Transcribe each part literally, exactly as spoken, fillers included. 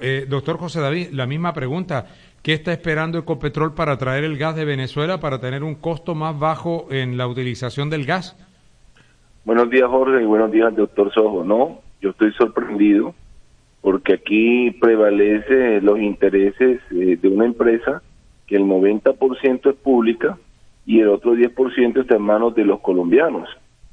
eh, doctor José David, la misma pregunta. ¿Qué está esperando Ecopetrol para traer el gas de Venezuela para tener un costo más bajo en la utilización del gas? Buenos días, Jorge, y buenos días, doctor Sojo. No, yo estoy sorprendido porque aquí prevalece los intereses eh, de una empresa que el noventa por ciento es pública y el otro diez por ciento está en manos de los colombianos.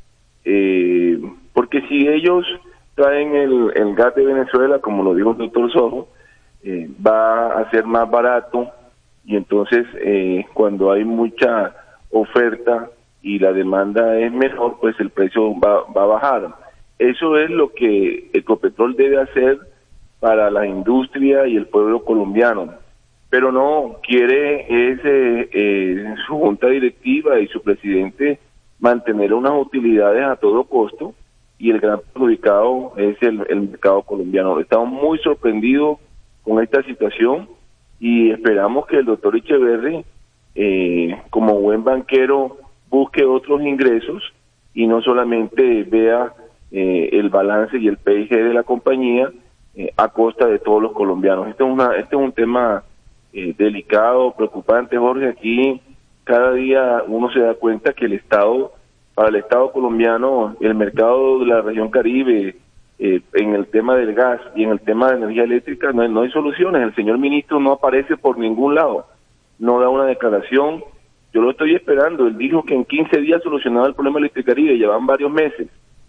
Eh, porque si ellos traen el, el gas de Venezuela, como lo dijo el doctor Sojo, eh, va a ser más barato y entonces eh, cuando hay mucha oferta y la demanda es menor, pues el precio va, va a bajar. Eso es lo que Ecopetrol debe hacer para la industria y el pueblo colombiano, pero no quiere ese, eh, su junta directiva y su presidente mantener unas utilidades a todo costo y el gran perjudicado es el, el mercado colombiano. Estamos muy sorprendidos con esta situación y esperamos que el doctor Echeverri, eh, como buen banquero, busque otros ingresos y no solamente vea eh, el balance y el P I G de la compañía eh, a costa de todos los colombianos. Este es, una, este es un tema eh, delicado, preocupante, Jorge. Aquí cada día uno se da cuenta que el Estado, para el Estado colombiano, el mercado de la región Caribe, eh, en el tema del gas y en el tema de energía eléctrica, no hay, no hay soluciones. El señor ministro no aparece por ningún lado, no da una declaración. Yo lo estoy esperando. Él dijo que en quince días solucionaba el problema de Electricaribe, llevan varios meses.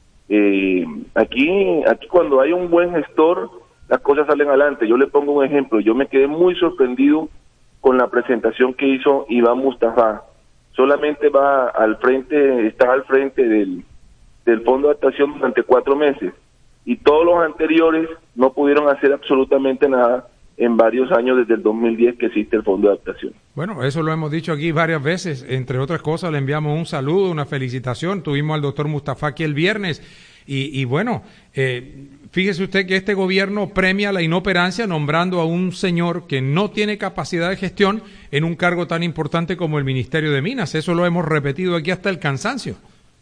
Eh, aquí, aquí cuando hay un buen gestor, las cosas salen adelante. Yo le pongo un ejemplo. Yo me quedé muy sorprendido con la presentación que hizo Iván Mustafa. Solamente va al frente, está al frente del, del Fondo de Adaptación durante cuatro meses. Y todos los anteriores no pudieron hacer absolutamente nada en varios años desde el dos mil diez que existe el Fondo de Adaptación. Bueno, eso lo hemos dicho aquí varias veces. Entre otras cosas, le enviamos un saludo, una felicitación. Tuvimos al doctor Mustafa aquí el viernes. Y, y bueno, eh, fíjese usted que este gobierno premia la inoperancia nombrando a un señor que no tiene capacidad de gestión en un cargo tan importante como el Ministerio de Minas. Eso lo hemos repetido aquí hasta el cansancio.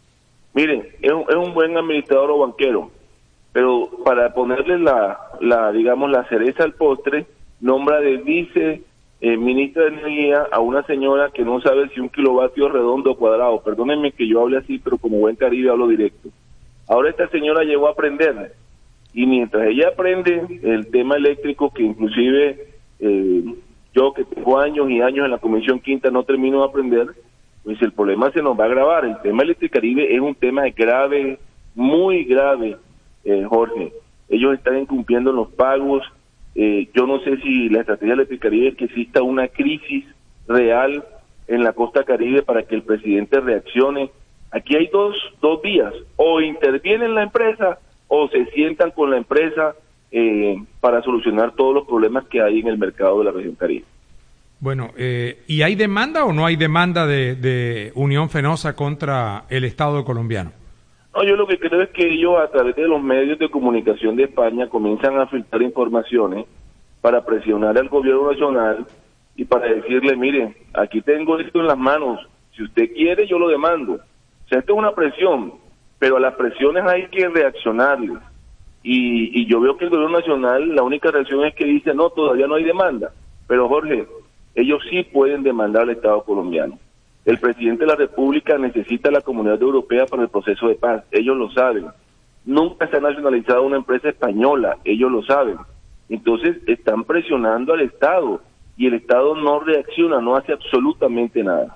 Miren, es un, es un buen administrador o banquero, pero para ponerle la, la digamos, la cereza al postre, nombra de vice eh, ministra de Energía a una señora que no sabe si un kilovatio redondo o cuadrado. Perdónenme que yo hable así, pero como buen caribe hablo directo. Ahora esta señora llegó a aprender, y mientras ella aprende el tema eléctrico, que inclusive eh, yo que tengo años y años en la Comisión Quinta no termino de aprender, pues el problema se nos va a agravar. El tema Electricaribe es un tema grave, muy grave, eh, Jorge. Ellos están incumpliendo los pagos. Eh, yo no sé si la estrategia de Electricaribe es que exista una crisis real en la costa caribe para que el presidente reaccione. Aquí hay dos, dos vías, o intervienen la empresa o se sientan con la empresa eh, para solucionar todos los problemas que hay en el mercado de la región Caribe. Bueno, eh, ¿y hay demanda o no hay demanda de, de Unión Fenosa contra el Estado colombiano? No, yo lo que creo es que ellos a través de los medios de comunicación de España comienzan a filtrar informaciones para presionar al gobierno nacional y para decirle, miren, aquí tengo esto en las manos, si usted quiere yo lo demando. O sea, esto es una presión, pero a las presiones hay que reaccionarles. Y, y yo veo que el gobierno nacional, la única reacción es que dice, no, todavía no hay demanda. Pero Jorge, ellos sí pueden demandar al Estado colombiano. El presidente de la República necesita a la Comunidad Europea para el proceso de paz, ellos lo saben. Nunca se ha nacionalizado una empresa española, ellos lo saben. Entonces están presionando al Estado y el Estado no reacciona, no hace absolutamente nada.